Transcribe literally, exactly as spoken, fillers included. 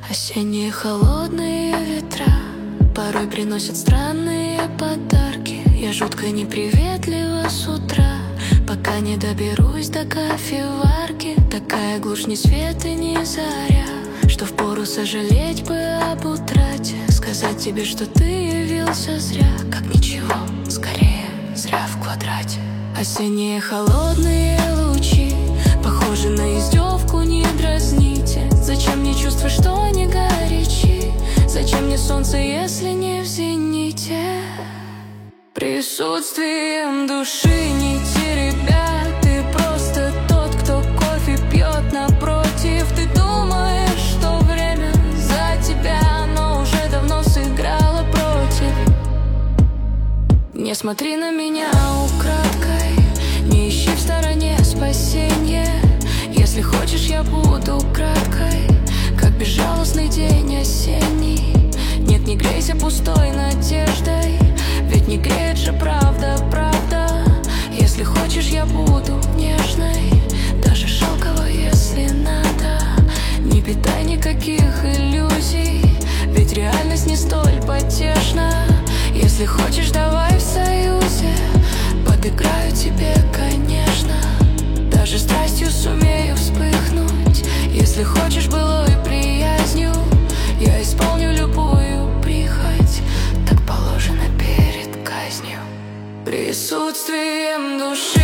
Осенние холодные ветра порой приносят странные подарки. Я жутко неприветлива с утра, пока не доберусь до кофеварки. Такая глушь, ни свет и ни заря, что впору сожалеть бы об утрате. Сказать тебе, что ты явился зря, как ничего, скорее зря в квадрате. Осенние холодные лучи похожи на издевку, не дразните. Зачем мне чувства, что они горячи? Зачем мне солнце, если не в зените? Присутствием души не теребя, ты просто тот, кто кофе пьет напротив. Ты думаешь, что время за тебя, но уже давно сыграла против. Не смотри на меня украдкой, не ищи в стороне спасенье. Если хочешь, я буду краткой, как безжалостный день осенний. Нет, не грейся пустой надеждой, ведь не греет же правда, правда. Если хочешь, я буду нежной, даже шелковой, если надо. Не питай никаких иллюзий, ведь реальность не столь потешна. Если хочешь, давай в союзе, подыграю тебе, конечно. Даже страстью сумею вспыхнуть. Если хочешь былой приязнью, я исполню любую прихоть, так положено перед казнью. Присутствием души